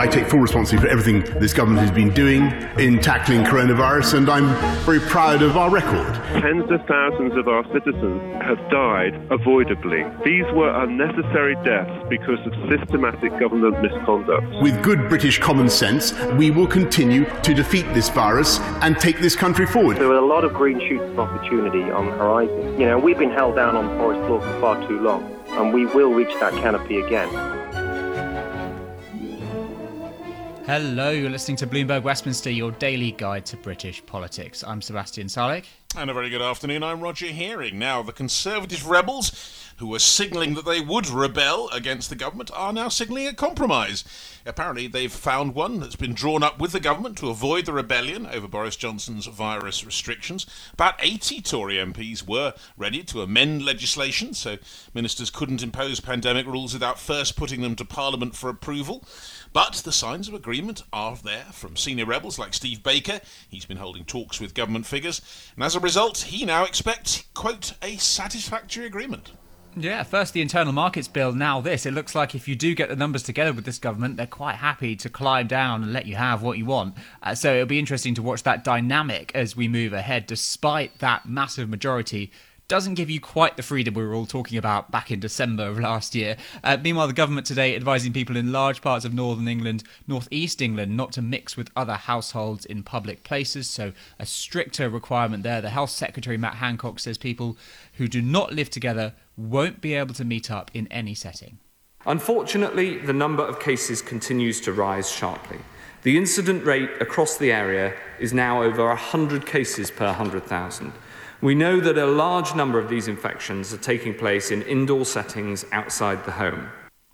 I take full responsibility for everything this government has been doing in tackling coronavirus, and I'm very proud of our record. Tens of thousands of our citizens have died avoidably. These were unnecessary deaths because of systematic government misconduct. With good British common sense, we will continue to defeat this virus and take this country forward. There are a lot of green shoots of opportunity on the horizon. We've been held down on forest law for far too long, and we will reach that canopy again. Hello, you're listening to Bloomberg Westminster, your daily guide to British politics. I'm Sebastian Salek. And a very good afternoon, I'm Roger Hearing. Now, the Conservative rebels, who were signalling that they would rebel against the government, are now signalling a compromise. Apparently, they've found one that's been drawn up with the government to avoid the rebellion over Boris Johnson's virus restrictions. About 80 Tory MPs were ready to amend legislation, so ministers couldn't impose pandemic rules without first putting them to Parliament for approval. But the signs of agreement are there from senior rebels like Steve Baker. He's been holding talks with government figures, and as a result, he now expects, quote, a satisfactory agreement. Yeah, first the Internal Markets Bill, now this. It looks like if you do get the numbers together with this government, they're quite happy to climb down and let you have what you want. So it'll be interesting to watch that dynamic as we move ahead, despite that massive majority. Doesn't give you quite the freedom we were all talking about back in December of last year. Meanwhile, the government today advising people in large parts of northern England, northeast England, not to mix with other households in public places. So a stricter requirement there. The Health Secretary, Matt Hancock, says people who do not live together won't be able to meet up in any setting. Unfortunately, the number of cases continues to rise sharply. The incident rate across the area is now over 100 cases per 100,000. We know that a large number of these infections are taking place in indoor settings outside the home.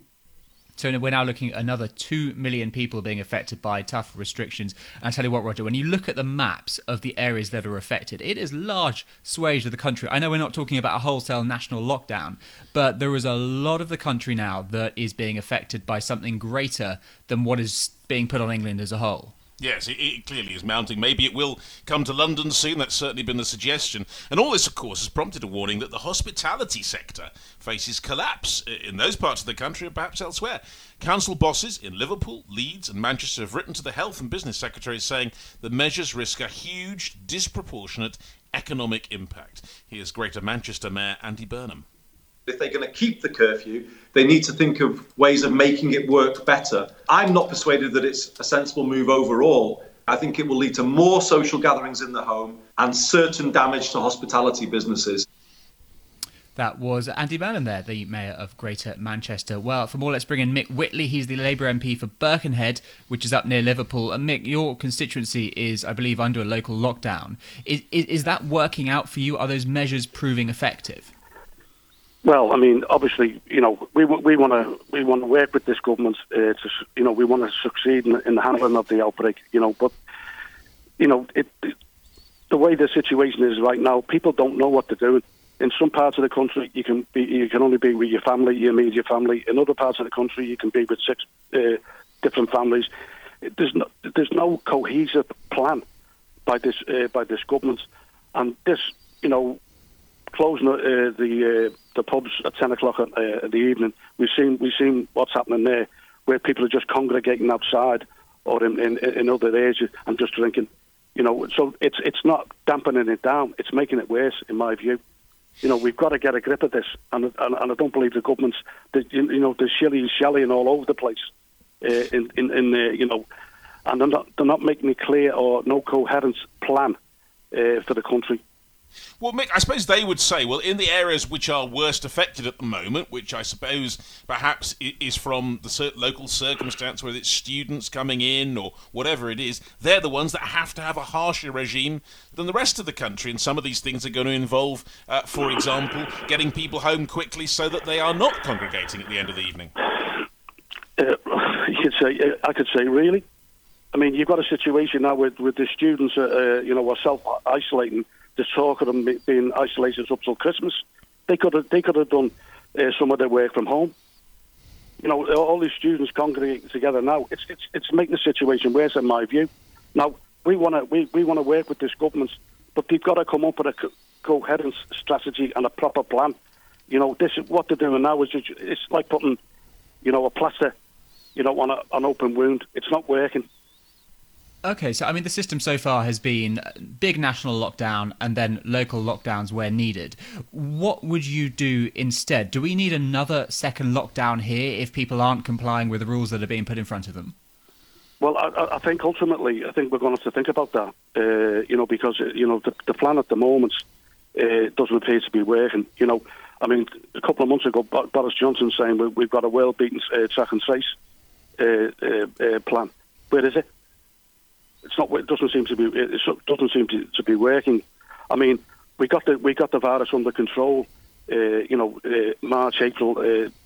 So we're now looking at another 2 million people being affected by tough restrictions. And I tell you what, Roger, when you look at the maps of the areas that are affected, it is large swathes of the country. I know we're not talking about a wholesale national lockdown, but there is a lot of the country now that is being affected by something greater than what is being put on England as a whole. Yes, it clearly is mounting. Maybe it will come to London soon. That's certainly been the suggestion. And all this, of course, has prompted a warning that the hospitality sector faces collapse in those parts of the country and perhaps elsewhere. Council bosses in Liverpool, Leeds and Manchester have written to the Health and Business Secretaries saying the measures risk a huge, disproportionate economic impact. Here's Greater Manchester Mayor Andy Burnham. If they're going to keep the curfew, they need to think of ways of making it work better. I'm not persuaded that it's a sensible move overall. I think it will lead to more social gatherings in the home and certain damage to hospitality businesses. That was Andy Burnham there, the Mayor of Greater Manchester. Well, for more, let's bring in Mick Whitley. He's the Labour MP for Birkenhead, which is up near Liverpool. And Mick, your constituency is, I believe, under a local lockdown. Is that working out for you? Are those measures proving effective? Well, I mean, obviously, we want to work with this government. We want to succeed in the handling of the outbreak. But the way the situation is right now, people don't know what to do. In some parts of the country, you can only be with your family, your immediate family. In other parts of the country, you can be with 6 different families. There's no cohesive plan by this government, and this, closing the pubs at 10 o'clock in the evening. We've seen what's happening there, where people are just congregating outside or in other areas and just drinking. So it's not dampening it down; it's making it worse, in my view. We've got to get a grip of this, and I don't believe the government's. There's shilly-shallying all over the place, and they're not making it clear or no coherent plan for the country. Well, Mick, I suppose they would say, well, in the areas which are worst affected at the moment, which I suppose perhaps is from the local circumstance, whether it's students coming in or whatever it is, they're the ones that have to have a harsher regime than the rest of the country. And some of these things are going to involve, for example, getting people home quickly so that they are not congregating at the end of the evening. I could say, really? I mean, you've got a situation now with the students, are self-isolating. The talk of them being isolated up till Christmas. They could have done some of their work from home. All these students congregating together now. It's making the situation worse, in my view. Now we want to work with this government, but they've got to come up with a coherent strategy and a proper plan. This is what they're doing now. It's like putting, a plaster on an open wound. It's not working. Okay, so I mean, the system so far has been big national lockdown and then local lockdowns where needed. What would you do instead? Do we need another second lockdown here if people aren't complying with the rules that are being put in front of them? Well, I think ultimately, I think we're going to have to think about that, because, the plan at the moment doesn't appear to be working. I mean, a couple of months ago, Boris Johnson saying we've got a world-beaten track and trace plan. Where is it? It's not. It doesn't seem to be. It doesn't seem to be working. I mean, we got the virus under control. March, April.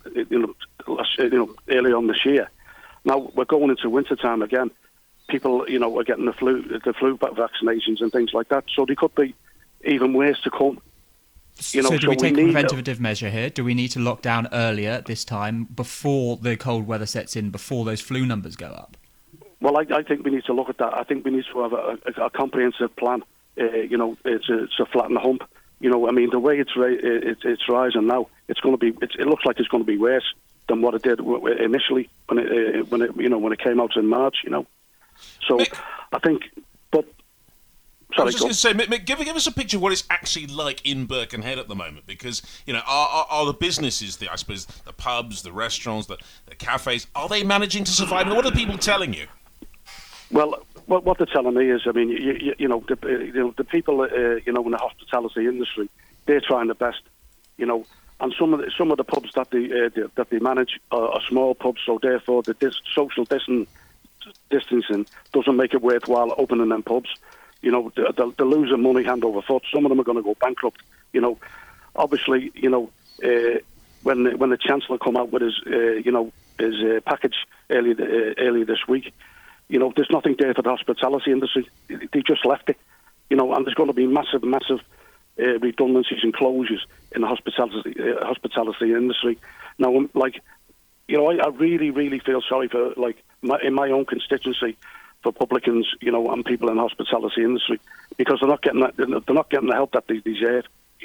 Early on this year. Now we're going into winter time again. People, are getting the flu vaccinations and things like that. So there could be even worse to come. So do we take a preventative measure here? Do we need to lock down earlier this time, before the cold weather sets in, before those flu numbers go up? Well, I think we need to look at that. I think we need to have a comprehensive plan, to flatten the hump. I mean, the way it's rising now, it's going to be. It looks like it's going to be worse than what it did initially when it came out in March. So Mick, I think. But sorry, I was just going to say, Mick, give us a picture of what it's actually like in Birkenhead at the moment, because are the businesses, I suppose, the pubs, the restaurants, the cafes, are they managing to survive? What are people telling you? Well, what they're telling me is, I mean, the people, in the hospitality industry, they're trying their best, and some of the pubs that they manage are small pubs, so therefore the social distancing doesn't make it worthwhile opening them pubs. They're losing money hand over foot. Some of them are going to go bankrupt. Obviously, when the Chancellor come out with his package early this week. There's nothing there for the hospitality industry. They just left it, and there's going to be massive redundancies and closures in the hospitality industry. Now, I really, really feel sorry for, in my own constituency, for publicans, and people in the hospitality industry, because they're not getting the help that they deserve,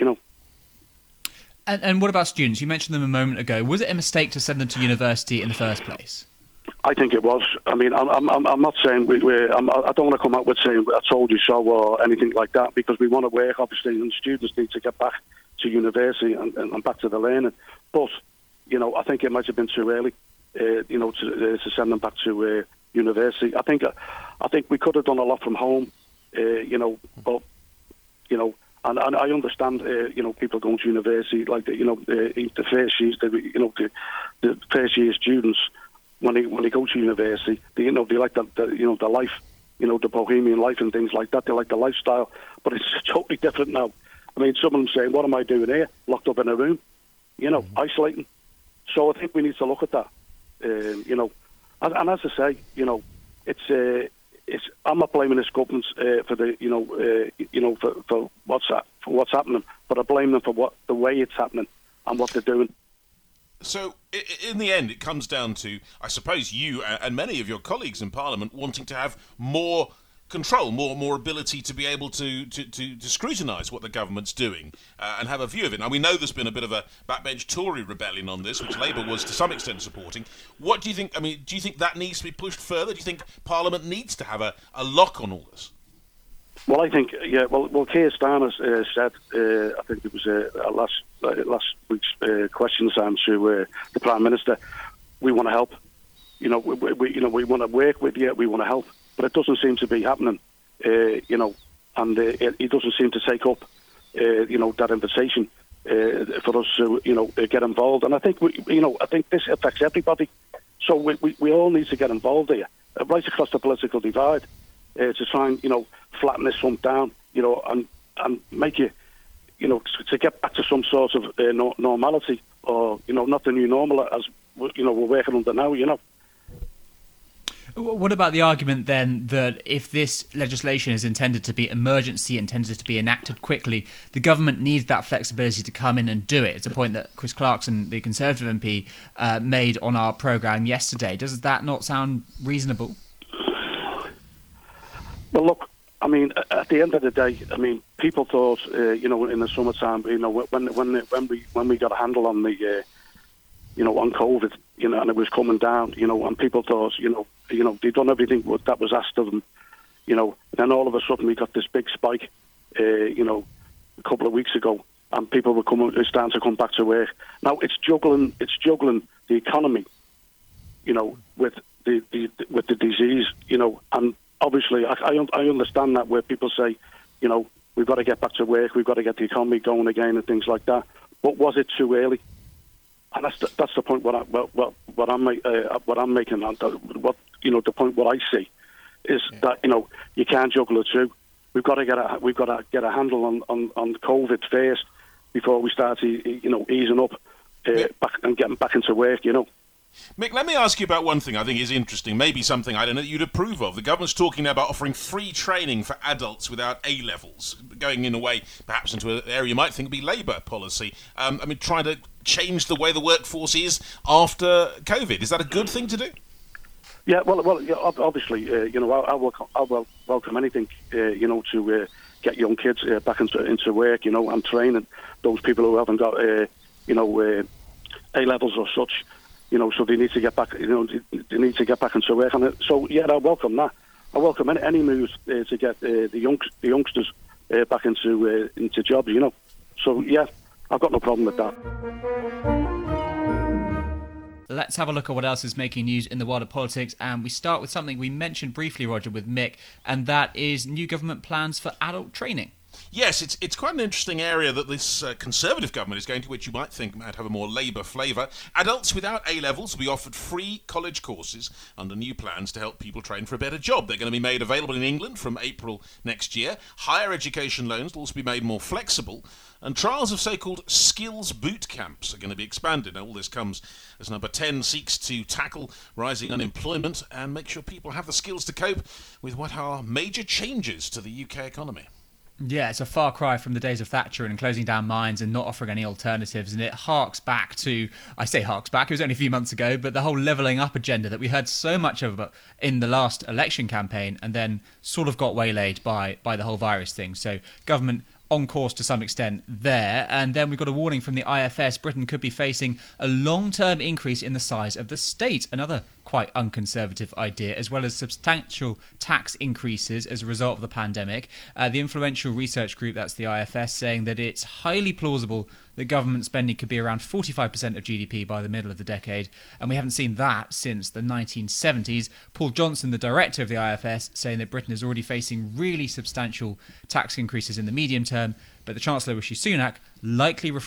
And what about students? You mentioned them a moment ago. Was it a mistake to send them to university in the first place? I think it was. I mean, I'm not saying I don't want to come out with saying I told you so or anything like that, because we want to work, obviously, and students need to get back to university and back to the learning. But I think it might have been too early, to send them back to university. I think we could have done a lot from home, but and I understand, people going to university, like the first years, the first year students. When they go to university, they like the life, the bohemian life and things like that. They like the lifestyle, but it's totally different now. I mean, some of them saying, "What am I doing here? Locked up in a room, isolating." So I think we need to look at that, and as I say, it's. I'm not blaming this government for the, for what's happening, but I blame them for the way it's happening and what they're doing. So, in the end, it comes down to, I suppose, you and many of your colleagues in Parliament wanting to have more control, more ability to be able to scrutinise what the government's doing and have a view of it. Now, we know there's been a bit of a backbench Tory rebellion on this, which Labour was to some extent supporting. What do you think? I mean, do you think that needs to be pushed further? Do you think Parliament needs to have a lock on all this? Well, I think, yeah. Well, Keir Starmer said, I think it was last week's questions time to the Prime Minister, we want to help. We want to work with you. We want to help, but it doesn't seem to be happening. And he doesn't seem to take up, that invitation for us to, get involved. And I think I think this affects everybody. So we all need to get involved here, right across the political divide, to try and flatten this hump down, and make it, to get back to some sort of normality, or not the new normal as we're working under now. What about the argument then that if this legislation is intended to be emergency, intended to be enacted quickly, the government needs that flexibility to come in and do it? It's a point that Chris Clarkson, the Conservative MP, made on our programme yesterday. Does that not sound reasonable? Well, look, I mean, at the end of the day, I mean, people thought, in the summertime, when we got a handle on the on COVID, and it was coming down, and people thought, they'd done everything that was asked of them, and then all of a sudden we got this big spike, a couple of weeks ago, and people were starting to come back to work. Now it's juggling the economy, with the disease, and obviously I understand that where people say, we've got to get back to work, we've got to get the economy going again and things like that. But was it too early? And that's the point. What I'm making. The point. What I see is that you can't juggle the two. We've got to get a handle on COVID first before we start easing up back and getting back into work. Mick, let me ask you about one thing I think is interesting, maybe something, I don't know, that you'd approve of. The government's talking now about offering free training for adults without A-levels, going in a way, perhaps into an area you might think would be Labour policy. Trying to change the way the workforce is after COVID. Is that a good thing to do? Yeah, well, yeah, obviously, I'll welcome anything, to get young kids back into work, and training those people who haven't got, A-levels or such. So they need to get back. They need to get back into work. And so, yeah, I welcome that. I welcome any moves to get the youngsters back into jobs. So, yeah, I've got no problem with that. Let's have a look at what else is making news in the world of politics, and we start with something we mentioned briefly, Roger, with Mick, and that is new government plans for adult training. Yes, it's quite an interesting area that this Conservative government is going to, which you might think might have a more Labour flavour. Adults without A-levels will be offered free college courses under new plans to help people train for a better job. They're going to be made available in England from April next year. Higher education loans will also be made more flexible. And trials of so-called skills boot camps are going to be expanded. Now, all this comes as Number 10 seeks to tackle rising unemployment and make sure people have the skills to cope with what are major changes to the UK economy. Yeah, it's a far cry from the days of Thatcher and closing down mines and not offering any alternatives. And it harks back to, I say harks back, it was only a few months ago, but the whole levelling up agenda that we heard so much of in the last election campaign and then sort of got waylaid by the whole virus thing. So government on course to some extent there. And then we've got a warning from the IFS. Britain could be facing a long-term increase in the size of the state. Another quite unconservative idea, as well as substantial tax increases as a result of the pandemic. The influential research group, that's the IFS, saying that it's highly plausible that government spending could be around 45% of GDP by the middle of the decade, and we haven't seen that since the 1970s. Paul Johnson, the director of the IFS, saying that Britain is already facing really substantial tax increases in the medium term, but the Chancellor, Rishi Sunak, likely to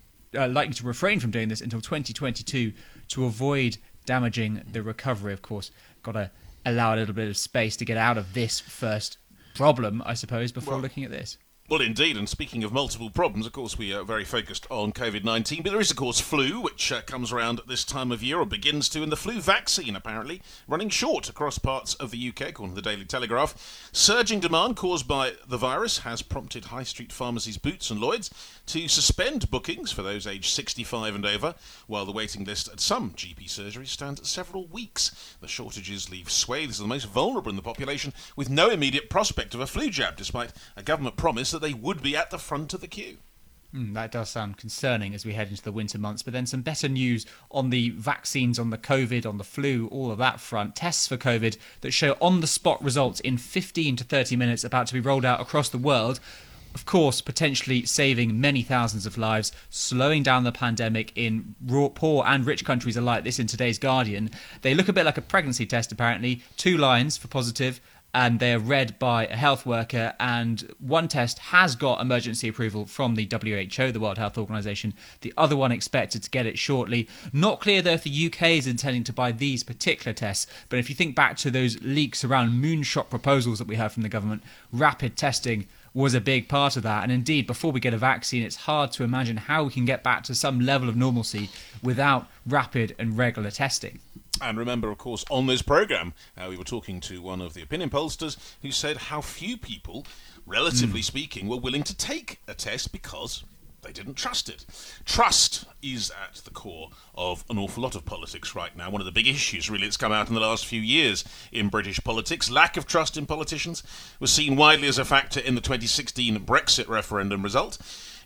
refrain from doing this until 2022 to avoid damaging the recovery. Of course, got to allow a little bit of space to get out of this first problem, I suppose, before looking at this. Well, indeed, and speaking of multiple problems, of course, we are very focused on COVID-19, but there is, of course, flu, which comes around at this time of year, or begins to, and the flu vaccine, apparently, running short across parts of the UK, according to the Daily Telegraph. Surging demand caused by the virus has prompted high street pharmacies Boots and Lloyds to suspend bookings for those aged 65 and over, while the waiting list at some GP surgeries stands at several weeks. The shortages leave swathes of the most vulnerable in the population with no immediate prospect of a flu jab, despite a government promise that they would be at the front of the queue. That does sound concerning as we head into the winter months, but then some better news on the vaccines, on the COVID, on the flu, all of that front. Tests for COVID that show on-the-spot results in 15 to 30 minutes about to be rolled out across the world. Of course, potentially saving many thousands of lives, slowing down the pandemic in poor and rich countries alike. This in today's Guardian. They look a bit like a pregnancy test, apparently. 2 lines for positive, and they're read by a health worker, and one test has got emergency approval from the WHO, the World Health Organization. The other one expected to get it shortly. Not clear, though, if the UK is intending to buy these particular tests, but if you think back to those leaks around moonshot proposals that we heard from the government, rapid testing was a big part of that. And indeed, before we get a vaccine, it's hard to imagine how we can get back to some level of normalcy without rapid and regular testing. And remember, of course, on this programme, we were talking to one of the opinion pollsters who said how few people, relatively speaking, were willing to take a test because they didn't trust it. Trust is at the core of an awful lot of politics right now. One of the big issues, really, that's come out in the last few years in British politics. Lack of trust in politicians was seen widely as a factor in the 2016 Brexit referendum result.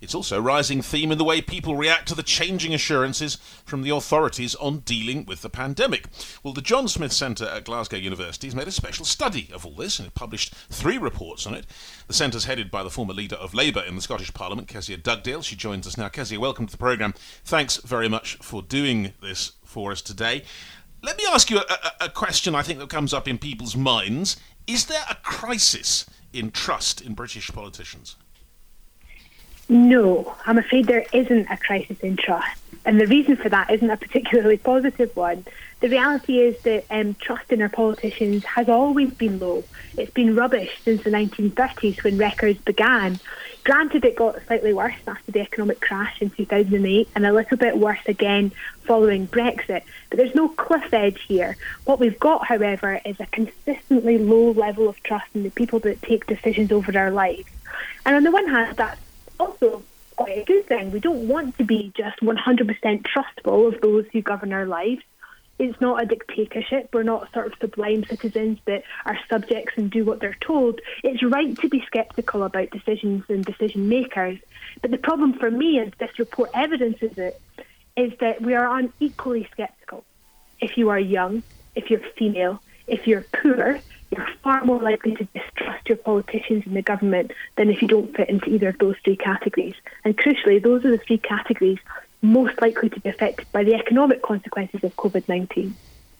It's also a rising theme in the way people react to the changing assurances from the authorities on dealing with the pandemic. Well, the John Smith Centre at Glasgow University has made a special study of all this and it published 3 reports on it. The centre's headed by the former leader of Labour in the Scottish Parliament, Kezia Dugdale. She joins us now. Kezia, welcome to the programme. Thanks very much for doing this for us today. Let me ask you a question I think that comes up in people's minds. Is there a crisis in trust in British politicians? No, I'm afraid there isn't a crisis in trust. And the reason for that isn't a particularly positive one. The reality is that trust in our politicians has always been low. It's been rubbish since the 1930s when records began. Granted, it got slightly worse after the economic crash in 2008 and a little bit worse again following Brexit. But there's no cliff edge here. What we've got, however, is a consistently low level of trust in the people that take decisions over our lives. And on the one hand, that's also quite a good thing. We don't want to be just 100% trustful of those who govern our lives. It's not a dictatorship. We're not sort of sublime citizens that are subjects and do what they're told. It's right to be sceptical about decisions and decision makers. But the problem for me, as this report evidences it, is that we are unequally sceptical. If you are young, if you're female, if you're poor, you're far more likely to distrust your politicians and the government than if you don't fit into either of those 3 categories. And crucially, those are the 3 categories most likely to be affected by the economic consequences of COVID-19.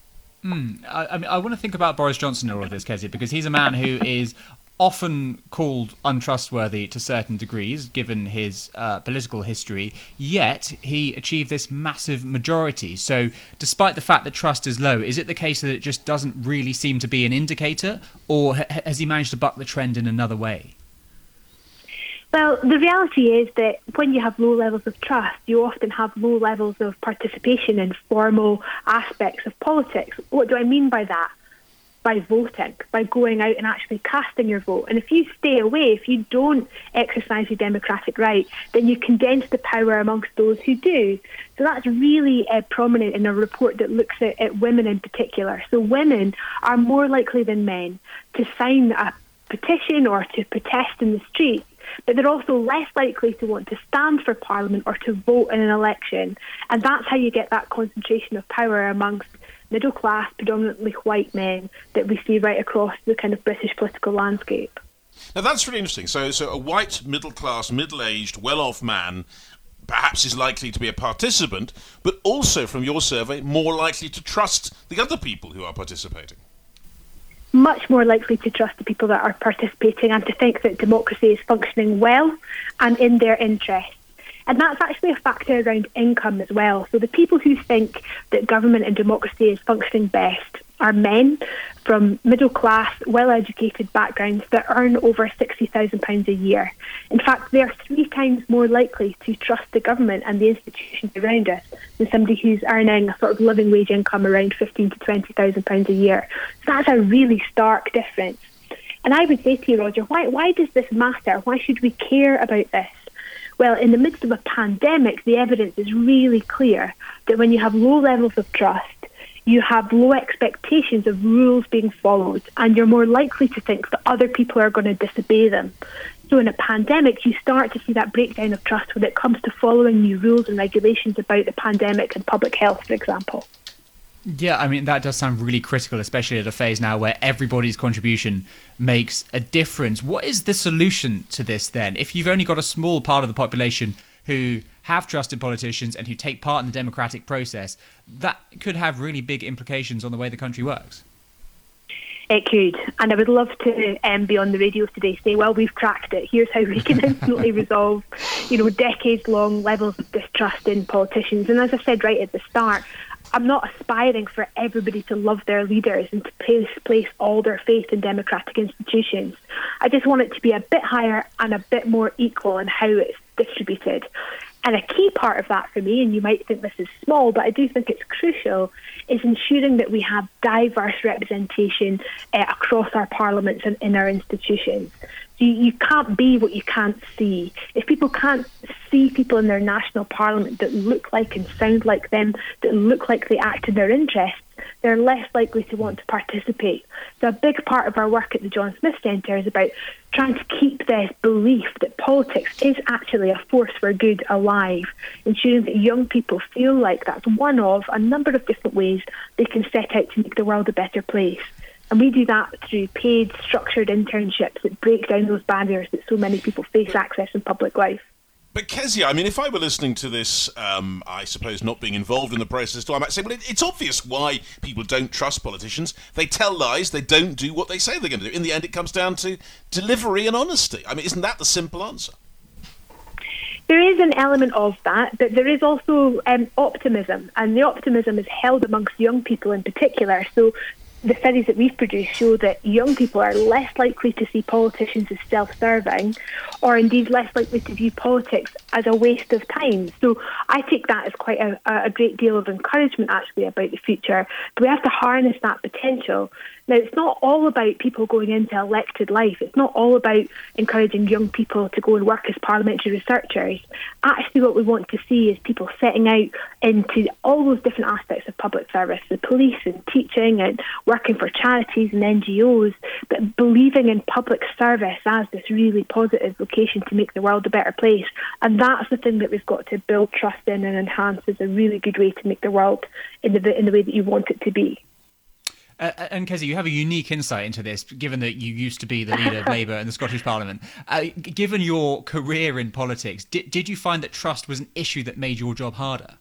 I want to think about Boris Johnson in all of this, Kezia, because he's a man who is often called untrustworthy to certain degrees, given his political history, yet he achieved this massive majority. So despite the fact that trust is low, is it the case that it just doesn't really seem to be an indicator, or has he managed to buck the trend in another way? Well, the reality is that when you have low levels of trust, you often have low levels of participation in formal aspects of politics. What do I mean by that? By voting, by going out and actually casting your vote. And if you stay away, if you don't exercise your democratic right, then you condense the power amongst those who do. So that's really prominent in a report that looks at women in particular. So women are more likely than men to sign a petition or to protest in the street, but they're also less likely to want to stand for Parliament or to vote in an election. And that's how you get that concentration of power amongst middle-class, predominantly white men that we see right across the kind of British political landscape. Now that's really interesting. So a white, middle-class, middle-aged, well-off man perhaps is likely to be a participant, but also, from your survey, more likely to trust the other people who are participating. Much more likely to trust the people that are participating and to think that democracy is functioning well and in their interests. And that's actually a factor around income as well. So the people who think that government and democracy is functioning best are men from middle-class, well-educated backgrounds that earn over £60,000 a year. In fact, they are 3 times more likely to trust the government and the institutions around us than somebody who's earning a sort of living wage income around £15,000 to £20,000 a year. So that's a really stark difference. And I would say to you, Roger, why does this matter? Why should we care about this? Well, in the midst of a pandemic, the evidence is really clear that when you have low levels of trust, you have low expectations of rules being followed, and you're more likely to think that other people are going to disobey them. So in a pandemic, you start to see that breakdown of trust when it comes to following new rules and regulations about the pandemic and public health, for example. Yeah, I mean, that does sound really critical, especially at a phase now where everybody's contribution makes a difference. What is the solution to this then? If you've only got a small part of the population who have trusted politicians and who take part in the democratic process, that could have really big implications on the way the country works. It could, and I would love to be on the radio today saying, well, we've cracked it. Here's how we can instantly resolve, decades-long levels of distrust in politicians. And as I said right at the start, I'm not aspiring for everybody to love their leaders and to place all their faith in democratic institutions. I just want it to be a bit higher and a bit more equal in how it's distributed. And a key part of that for me, and you might think this is small, but I do think it's crucial, is ensuring that we have diverse representation across our parliaments and in our institutions. So you can't be what you can't see. If people can't see people in their national parliament that look like and sound like them, that look like they act in their interests, they're less likely to want to participate. So a big part of our work at the John Smith Centre is about trying to keep this belief that politics is actually a force for good alive, ensuring that young people feel like that's one of a number of different ways they can set out to make the world a better place. And we do that through paid, structured internships that break down those barriers that so many people face accessing public life. But Kezia, I mean, if I were listening to this, I suppose not being involved in the process, I might say, well, it's obvious why people don't trust politicians. They tell lies, they don't do what they say they're going to do. In the end, it comes down to delivery and honesty. I mean, isn't that the simple answer? There is an element of that, but there is also optimism, and the optimism is held amongst young people in particular. So the studies that we've produced show that young people are less likely to see politicians as self-serving, or indeed less likely to view politics as a waste of time. So I take that as quite a great deal of encouragement, actually, about the future. But we have to harness that potential. Now, it's not all about people going into elected life. It's not all about encouraging young people to go and work as parliamentary researchers. Actually, what we want to see is people setting out into all those different aspects of public service, the police and teaching and working for charities and NGOs, but believing in public service as this really positive vocation to make the world a better place. And that's the thing that we've got to build trust in and enhance as a really good way to make the world in the way that you want it to be. And Kezia, you have a unique insight into this, given that you used to be the leader of Labour in the Scottish Parliament. Given your career in politics, did you find that trust was an issue that made your job harder?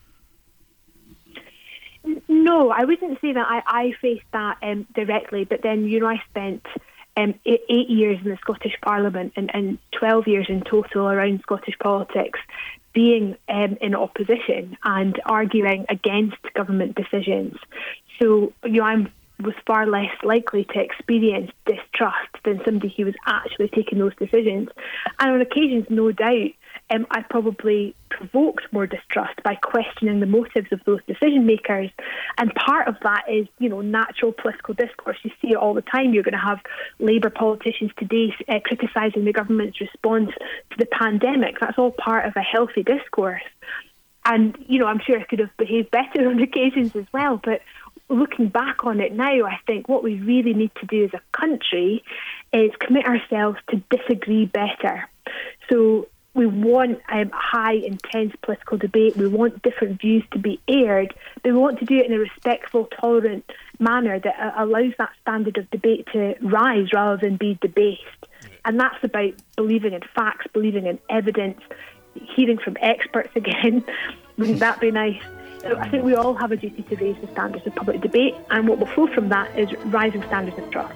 No, I wouldn't say that I faced that directly, but then, I spent 8 years in the Scottish Parliament and 12 years in total around Scottish politics, being in opposition and arguing against government decisions. So, I was far less likely to experience distrust than somebody who was actually taking those decisions. And on occasions, no doubt, I probably provoked more distrust by questioning the motives of those decision makers. And part of that is, natural political discourse. You see it all the time. You're going to have Labour politicians today criticising the government's response to the pandemic. That's all part of a healthy discourse. And, I'm sure I could have behaved better on occasions as well. But looking back on it now, I think what we really need to do as a country is commit ourselves to disagree better. So we want high, intense political debate. We want different views to be aired, but we want to do it in a respectful, tolerant manner that allows that standard of debate to rise rather than be debased. And that's about believing in facts, believing in evidence, hearing from experts again. Wouldn't that be nice? So I think we all have a duty to raise the standards of public debate, and what will flow from that is rising standards of trust.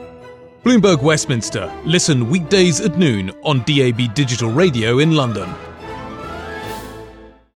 Bloomberg Westminster. Listen weekdays at noon on DAB Digital Radio in London.